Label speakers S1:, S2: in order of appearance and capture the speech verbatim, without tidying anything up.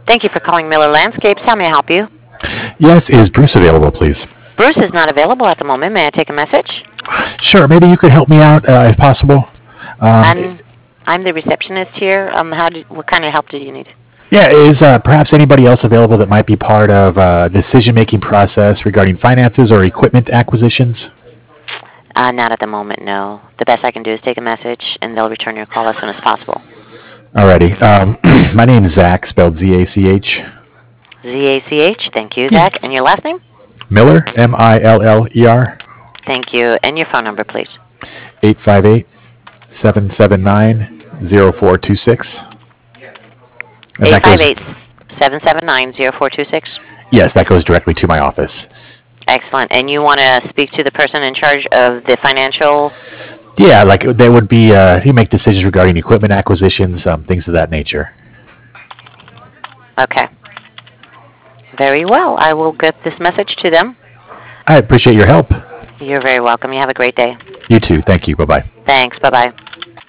S1: Thank you for calling Miller Landscapes. How may I help you?
S2: Yes, is Bruce available, please?
S1: Bruce is not available at the moment. May I take a message?
S2: Sure, maybe you could help me out uh, if possible. Um,
S1: I'm I'm the receptionist here. Um, how did what kind of help do you need?
S2: yeah, is uh, perhaps anybody else available that might be part of uh, decision-making process regarding finances or equipment acquisitions?
S1: Uh, not at the moment. No. The best I can do is take a message, and they'll return your call as soon as possible.
S2: Alrighty. Um, my name is Zach, spelled Z A C H.
S1: Z A C H. Thank you,
S2: Yeah.
S1: Zach. And your last name?
S2: Miller, M I L L E R,
S1: Thank you. And your phone number, please.
S2: eight five eight, seven seven nine, zero four two six. And
S1: Eight
S2: that
S1: five
S2: goes,
S1: eight seven seven nine zero four two six.
S2: yes, that goes directly to my office.
S1: Excellent. And you want to speak to the person in charge of the financial?
S2: Yeah, like they would be, uh, you make decisions regarding equipment acquisitions, um, things of that nature.
S1: Okay. Very well. I will get this message to them.
S2: I appreciate your help.
S1: You're very welcome. You have a great day.
S2: You too. Thank you. Bye bye.
S1: Thanks. Bye bye.